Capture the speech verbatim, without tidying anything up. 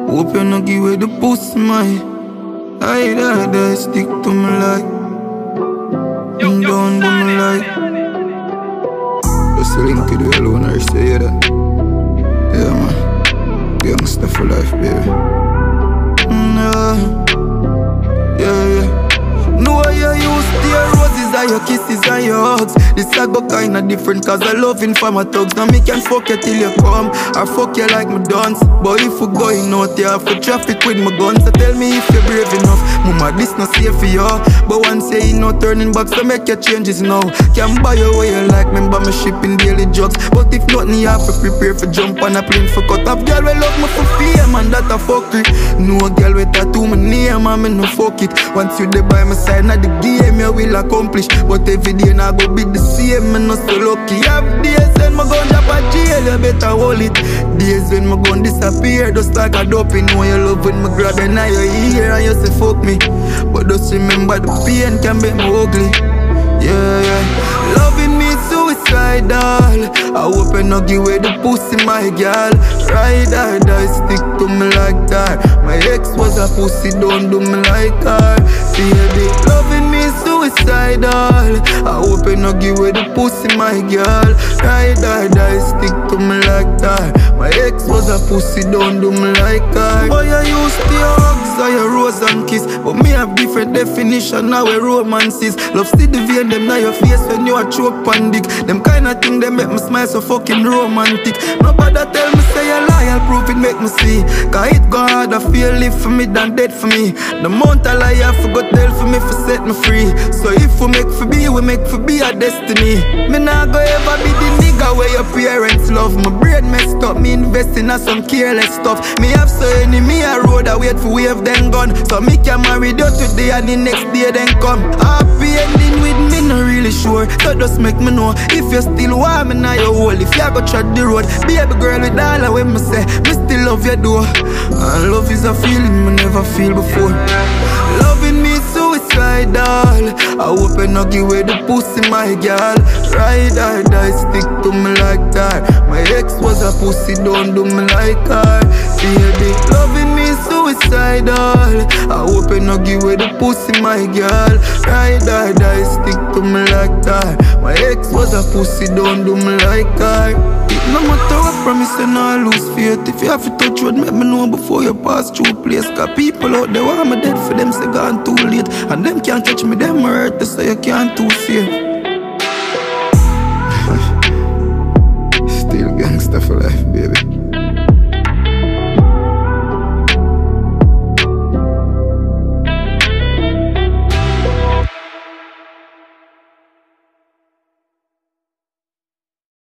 Hope you no give away the pussy, my. I die, die, stick to me like. And don't do me like. Just link it with alone, I say that. Yeah, man. Gangsta for life, baby. Mm, yeah, yeah, yeah. No, you used to your roses and your kisses and your hugs. This I go kinda different cause I loving for my thugs. Now me can fuck you till you come, or fuck you like my dance. But if we going out, you have to traffic with my guns. So tell me if you're brave enough. Mama, this not safe for you. But once you ain't no turning back, so make your changes now. Can buy you way you like, remember me shipping daily drugs. But if not, you have to prepare for jump on a plane for cut off. Girl, we love me for fame and that a fuckery. No girl with tattoo my name and me no fuck it. Once you there by my side, not the game you will accomplish. But every day now go be the same, me no so lucky. Have days when my gun drop a jail, you better hold it. Days when my gun disappear, just like a dope. You know you love when me grab and now you ear and you say fuck me. But just remember the pain can make me ugly. Yeah, yeah. Loving me suicidal. I hope you no give away the pussy, my girl. Ride or die, stick to me like that. My ex was a pussy, don't do me like her. Baby, loving me suicidal. I hope you no give away the pussy, my girl. Ride or die, stick to me like that. My ex was a pussy, don't do me like her. Boy, I used to your hugs or your rose and kiss, but me have different definition now where romance is. Love see the vein them now your face when you a choke and dick. Them kind of thing they make me smile so fucking romantic. Nobody tell me say you lie, I'll prove it make me see. Cause it go hard, I feel live for me than dead for me. The amount I lie I forgot tell for me for set me free. So if we make for be, we make for be a destiny. Me nah go ever be the nigga where your parents love. My brain messed up, me investing in some careless stuff. Me have so any me a road I wait for wave then gone. So me can marry you today and the next day then come. Happy ending with me not really sure. So just make me know if you still want me now you hold. If you go tread the road, baby girl with all of when me say me still love you though. And love is a feeling me never feel before. Loving me suicidal. I hope you no give away the pussy, my girl. Ride or die, stick to me like that. My ex was a pussy, don't do me like her. Baby, loving me suicidal. I hope you no give away the pussy, my girl. Ride or die, stick to me like that. My ex was a pussy, don't do me like her. No matter what promise, you not lose faith. If you have to touch road, make me know before you pass through place. Cause people out there want me dead for them, say gone too late. And them can't touch me, them hurt, so you can't too safe.